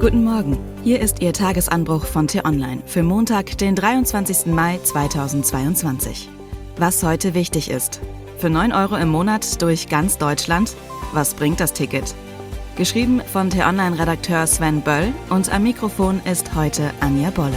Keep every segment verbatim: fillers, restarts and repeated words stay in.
Guten Morgen, hier ist Ihr Tagesanbruch von T-Online für Montag, den dreiundzwanzigsten Mai zweitausendzweiundzwanzig. Was heute wichtig ist. Für neun Euro im Monat durch ganz Deutschland? Was bringt das Ticket? Geschrieben von T-Online-Redakteur Sven Böll und am Mikrofon ist heute Anja Bolle.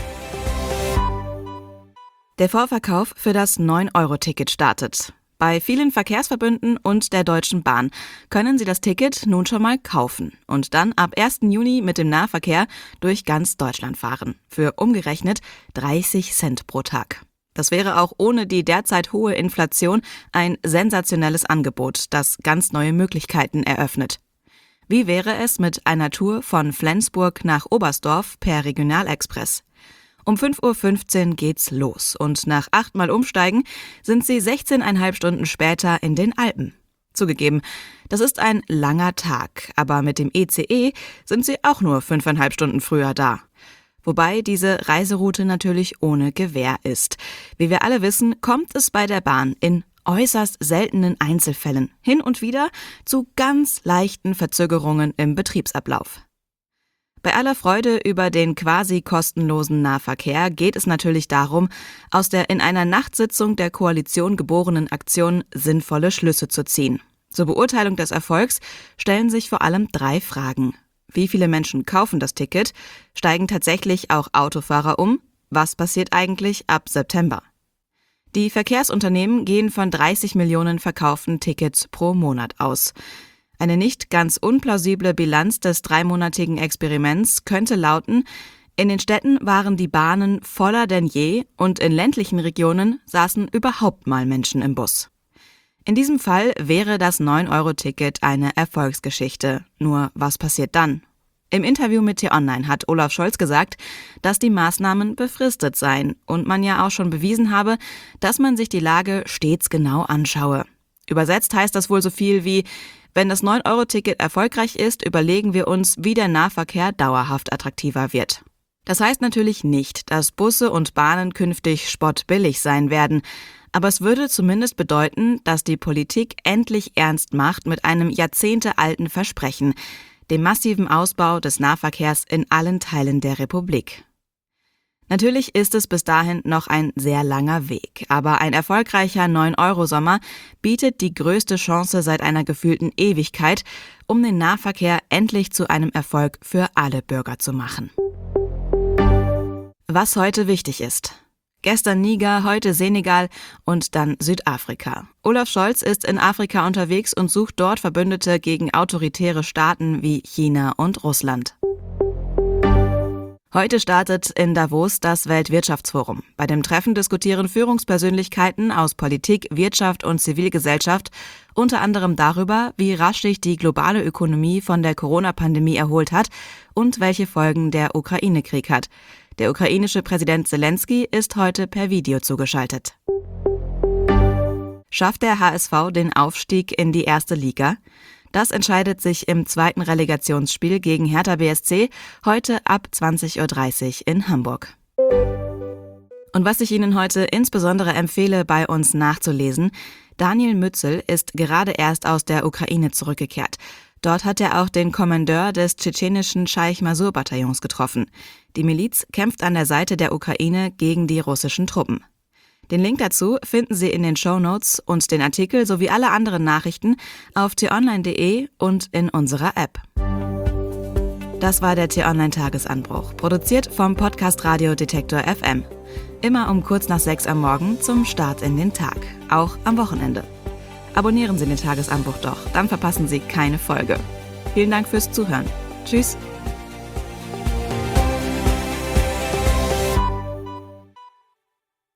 Der Vorverkauf für das neun Euro Ticket startet. Bei vielen Verkehrsverbünden und der Deutschen Bahn können Sie das Ticket nun schon mal kaufen und dann ab ersten Juni mit dem Nahverkehr durch ganz Deutschland fahren. Für umgerechnet dreißig Cent pro Tag. Das wäre auch ohne die derzeit hohe Inflation ein sensationelles Angebot, das ganz neue Möglichkeiten eröffnet. Wie wäre es mit einer Tour von Flensburg nach Oberstdorf per Regionalexpress? Um fünf Uhr fünfzehn geht's los und nach achtmal Umsteigen sind Sie sechzehneinhalb Stunden später in den Alpen. Zugegeben, das ist ein langer Tag, aber mit dem I C E sind Sie auch nur fünfeinhalb Stunden früher da. Wobei diese Reiseroute natürlich ohne Gewähr ist. Wie wir alle wissen, kommt es bei der Bahn in äußerst seltenen Einzelfällen hin und wieder zu ganz leichten Verzögerungen im Betriebsablauf. Bei aller Freude über den quasi kostenlosen Nahverkehr geht es natürlich darum, aus der in einer Nachtsitzung der Koalition geborenen Aktion sinnvolle Schlüsse zu ziehen. Zur Beurteilung des Erfolgs stellen sich vor allem drei Fragen. Wie viele Menschen kaufen das Ticket? Steigen tatsächlich auch Autofahrer um? Was passiert eigentlich ab September? Die Verkehrsunternehmen gehen von dreißig Millionen verkauften Tickets pro Monat aus. Eine nicht ganz unplausible Bilanz des dreimonatigen Experiments könnte lauten, in den Städten waren die Bahnen voller denn je und in ländlichen Regionen saßen überhaupt mal Menschen im Bus. In diesem Fall wäre das neun Euro Ticket eine Erfolgsgeschichte. Nur was passiert dann? Im Interview mit T-Online hat Olaf Scholz gesagt, dass die Maßnahmen befristet seien und man ja auch schon bewiesen habe, dass man sich die Lage stets genau anschaue. Übersetzt heißt das wohl so viel wie: Wenn das neun Euro Ticket erfolgreich ist, überlegen wir uns, wie der Nahverkehr dauerhaft attraktiver wird. Das heißt natürlich nicht, dass Busse und Bahnen künftig spottbillig sein werden, aber es würde zumindest bedeuten, dass die Politik endlich ernst macht mit einem jahrzehntealten Versprechen, dem massiven Ausbau des Nahverkehrs in allen Teilen der Republik. Natürlich ist es bis dahin noch ein sehr langer Weg, aber ein erfolgreicher neun Euro Sommer bietet die größte Chance seit einer gefühlten Ewigkeit, um den Nahverkehr endlich zu einem Erfolg für alle Bürger zu machen. Was heute wichtig ist. Gestern Niger, heute Senegal und dann Südafrika. Olaf Scholz ist in Afrika unterwegs und sucht dort Verbündete gegen autoritäre Staaten wie China und Russland. Heute startet in Davos das Weltwirtschaftsforum. Bei dem Treffen diskutieren Führungspersönlichkeiten aus Politik, Wirtschaft und Zivilgesellschaft unter anderem darüber, wie rasch sich die globale Ökonomie von der Corona-Pandemie erholt hat und welche Folgen der Ukraine-Krieg hat. Der ukrainische Präsident Zelensky ist heute per Video zugeschaltet. Schafft der H S V den Aufstieg in die erste Liga? Das entscheidet sich im zweiten Relegationsspiel gegen Hertha B S C heute ab zwanzig Uhr dreißig in Hamburg. Und was ich Ihnen heute insbesondere empfehle, bei uns nachzulesen: Daniel Mützel ist gerade erst aus der Ukraine zurückgekehrt. Dort hat er auch den Kommandeur des tschetschenischen Scheich-Masur-Bataillons getroffen. Die Miliz kämpft an der Seite der Ukraine gegen die russischen Truppen. Den Link dazu finden Sie in den Shownotes und den Artikel sowie alle anderen Nachrichten auf t online punkt de und in unserer App. Das war der T-Online-Tagesanbruch, produziert vom Podcast Radio Detektor F M. Immer um kurz nach sechs am Morgen zum Start in den Tag, auch am Wochenende. Abonnieren Sie den Tagesanbruch doch, dann verpassen Sie keine Folge. Vielen Dank fürs Zuhören. Tschüss.